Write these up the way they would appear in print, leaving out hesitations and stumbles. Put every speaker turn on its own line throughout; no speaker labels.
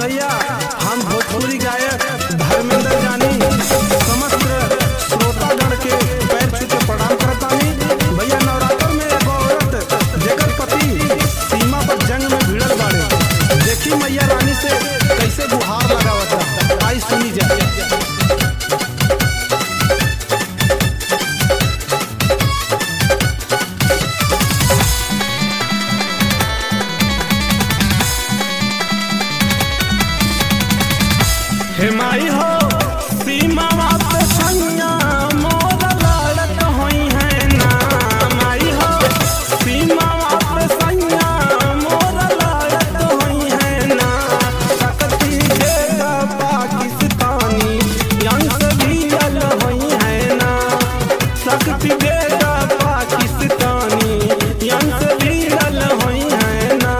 भैया हम भोजपुरी गायक धर्मेंद्र जानी समस्त श्रोतागण के पैर छू के प्रणाम करतानी। भैया नवरात्र में एगो औरत जेकर पति सीमा पर जंग में भिड़ल बाड़े, देखी मैया रानी से कैसे गुहार लगावता, आई सुनी जाए। हे माई हो सीमा पे सैया मोर लड़त होई है ना, माई हो सीमा पे सैया मोर लड़त होई है ना। सकती देगा पाकिस्तानी अंश भिड़ल होई है ना, सकती देगा पाकिस्तानी अंश भिड़ल होई है ना।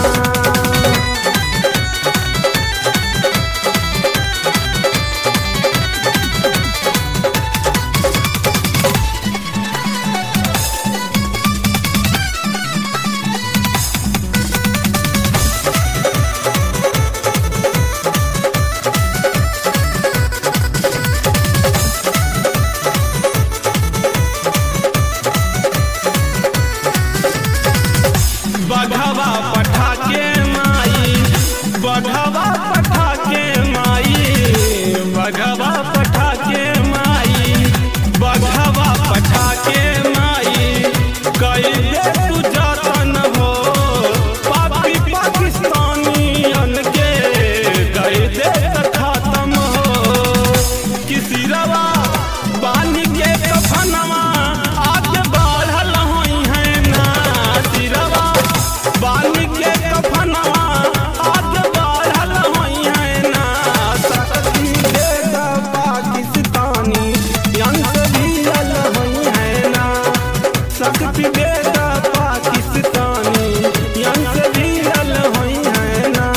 बघवा पठाके माई, बघवा पठाके माई, बघवा पठाके माई, बघवा पठाके माई, कई दे तू जतन हो पापी पाकिस्तानियन के, कई दे खत्म हो। किसी रवा बानी के कफनवा आगे बढ़ल होई है ना, सिरवा बानी के कफनवा आगे बढ़ल होई है ना। सकती देगा पाकिस्तानी अंश भिड़ल होई है ना, सकती देगा पाकिस्तानी अंश भिड़ल होई है ना।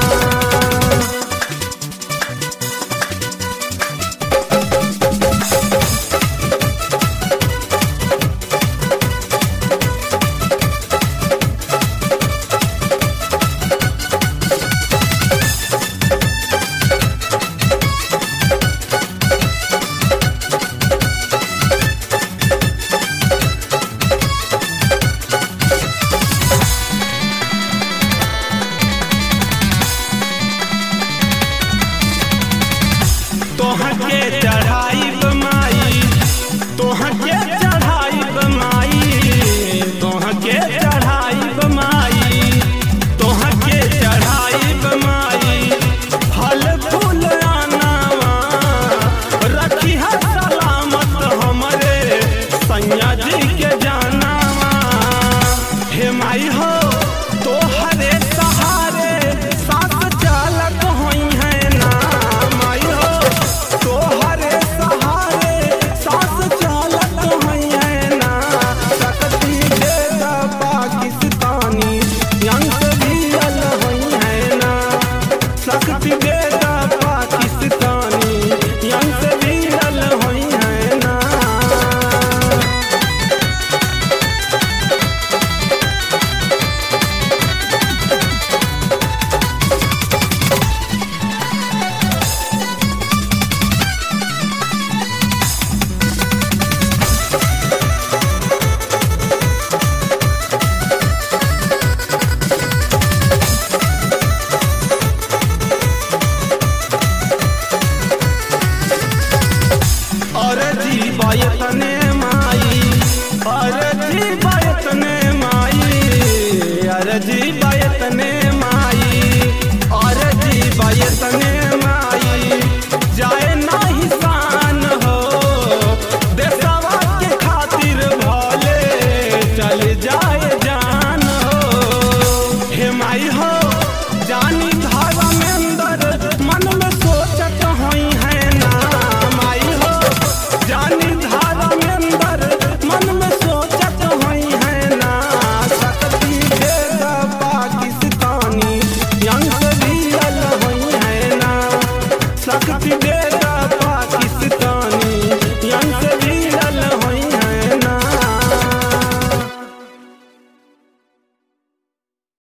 तोहके चढ़ाई बमाई, तोहके चढ़ाई बमाई, तोहके चढ़ाई बमाई, तोहके चढ़ाई बमाई, फल फूल आनावा रखी है सलामत हमरे सैया जी के जानावा। हे माई हो तोहरे सहारे साथ चालक होई है ना, माई हो तोहरे सहारे साथ चालक होई है ना। सकती देगा पाकिस्तानी अंश भिड़ल होई है ना, सकती देगा पाकिस्तानी अंश भिड़ल होई है ना। अरजी बायतने माई, अरजी बायतने माई, अरजी बायतने माई, अरजी बायतने